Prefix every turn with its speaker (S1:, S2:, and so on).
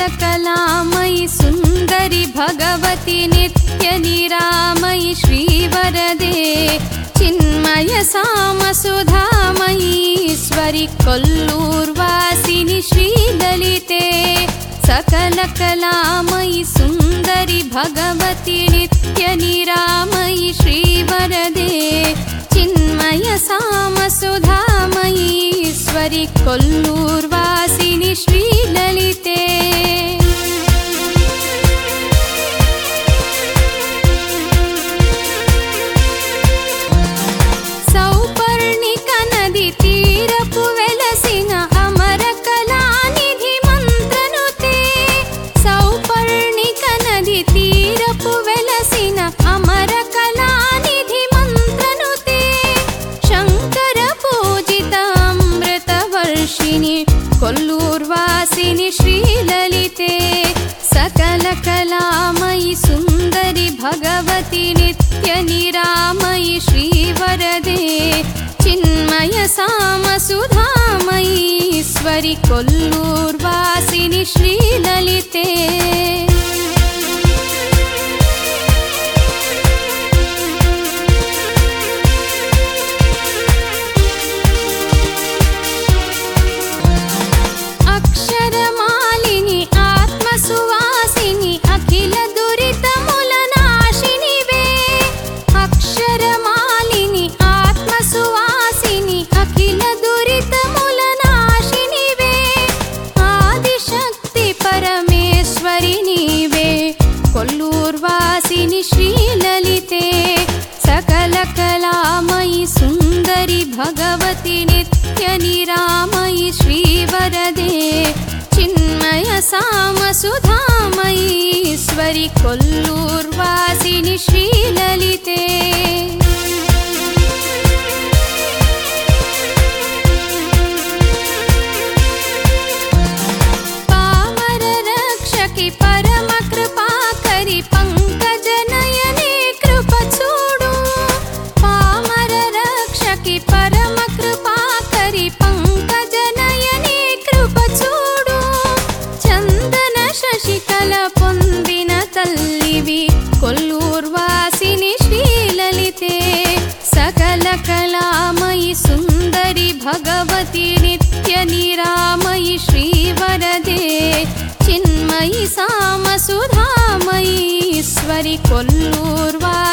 S1: कलामयि सुन्दरि भगवति नित्य निरामयि श्रीवरदे चिन्मय सामसुधामयीश्वरि कोल्लूर्वासिनि श्रीललिते सकल कलामयि सुन्दरि भगवति नित्य निरामयि श्रीवरदे चिन्मय सामसुधामयीश्वरि कोल्लूर्वासिनि श्रीललिते सौपर्णिक नदी तीरपु वेलसिन अमर कलानिधि मंत्रनुते सौपर्णिक नदी तीरपु वेलसिन अमर कलानिधि मंत्रनुते शंकर पूजित अमृत वर्षिणि कोल्लूर्वासिनि श्रीललिते सकल कलामयि सुन्दरि भगवति नित्य निरामयि श्रीवरदे चिन्मय सामसुधामयीश्वरि कोल्लूर्वासिनि श्रीललिते अक्षरमालिनि आत्मसुवासिनि अखिल दुरितमुलनाशिनिवे अक्षरमालिनि आत्मसुवासिनि अखिल दुरितमुलनाशिनिवे आदिशक्ति परमेश्वरि नीवे कोल्लूर्वासिनि श्रीललिते सकल कलामयि सुन्दरि भगवति नित्य निरामयि श्रीवरदे चिन्मय सामसुधामयीश्वरि कोल्लूर्वासिनि श्रीललिते पामर रक्षकि परम कृपाकरि पंकजनयने कृप चूडु पामर रक्षकि परम कृपाकरि पंकजनयने कृप चूडु चंदन शशिकल पोंदिन तल्लिवि कोल्लूर्वासिनि श्रीललिते सकल कलामयि सुन्दरि भगवति नित्य निरामयि श्रीवरदे चिन्मयि सामसुधामयीश्वरि कोल्लूर्वा